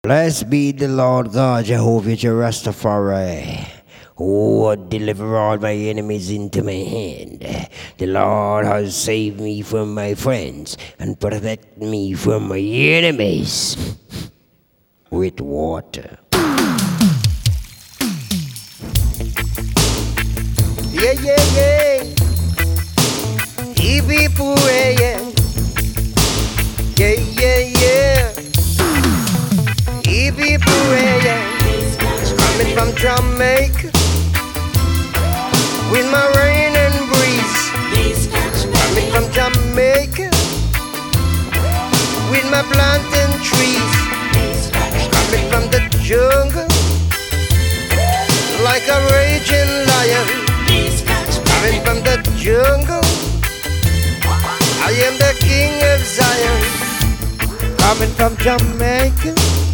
Blessed be the Lord God, Jehovah Rastafari, who would deliver all my enemies into my hand. The Lord has saved me from my friends and protected me from my enemies with water. Yeah, yeah, yeah. He be praying. Yeah, yeah, yeah. He be praying. Coming from Jamaica with my rain and breeze. Coming from Jamaica with my planting trees. Coming from the jungle like a raging lion. Coming from the jungle, I am the king of Zion. Coming from Jamaica